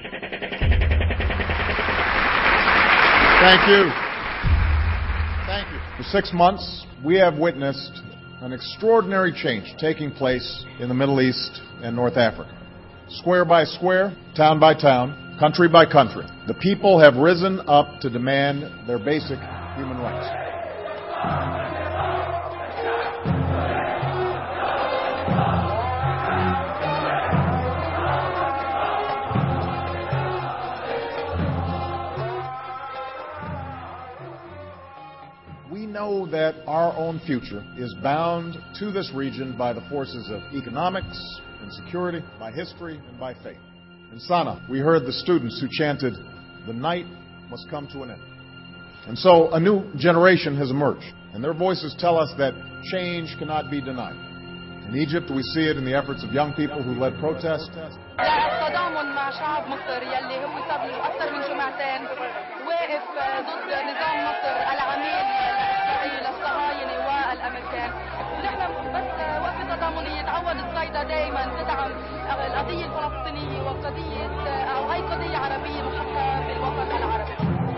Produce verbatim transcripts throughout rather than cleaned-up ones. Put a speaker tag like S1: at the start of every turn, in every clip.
S1: Thank you. Thank you. For six months, we have witnessed an extraordinary change taking place in the Middle East and North Africa. Square by square, town by town, country by country, the people have risen up to demand their basic human rights. We know that our own future is bound to this region by the forces of economics and security, by history and by faith. In Sana'a, we heard the students who chanted, "The night must come to an end." And so a new generation has emerged, and their voices tell us that change cannot be denied. In Egypt, we see it in the efforts of young people who led protests.
S2: التضامن مع شعب مصر يلي هو صار له أكثر من جمعتين واقف ضد نظام مصر العميل للصهاينة والأمريكان. ونحن بس وقفة تضامنية تعود الصيدا دائما تدعم القضية الفلسطينية وقضية أو أي قضية عربية محطة بالوطن العربي.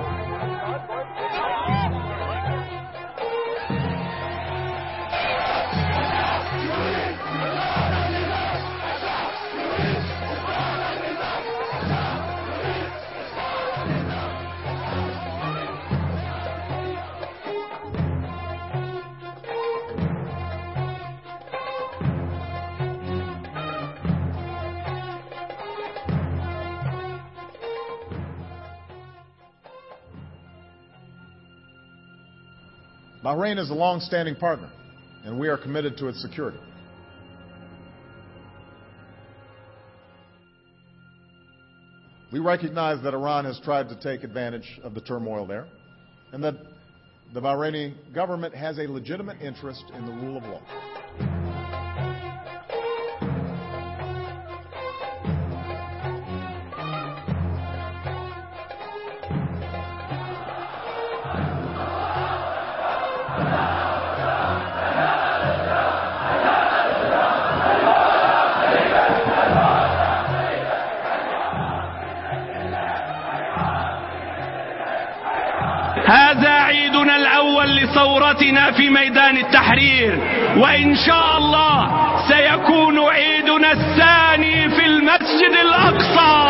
S1: Bahrain is a long-standing partner, and we are committed to its security. We recognize that Iran has tried to take advantage of the turmoil there, and that the Bahraini government has a legitimate interest in the rule of law.
S3: هذا عيدنا الأول لثورتنا في ميدان التحرير، وإن شاء الله سيكون عيدنا الثاني في المسجد الأقصى.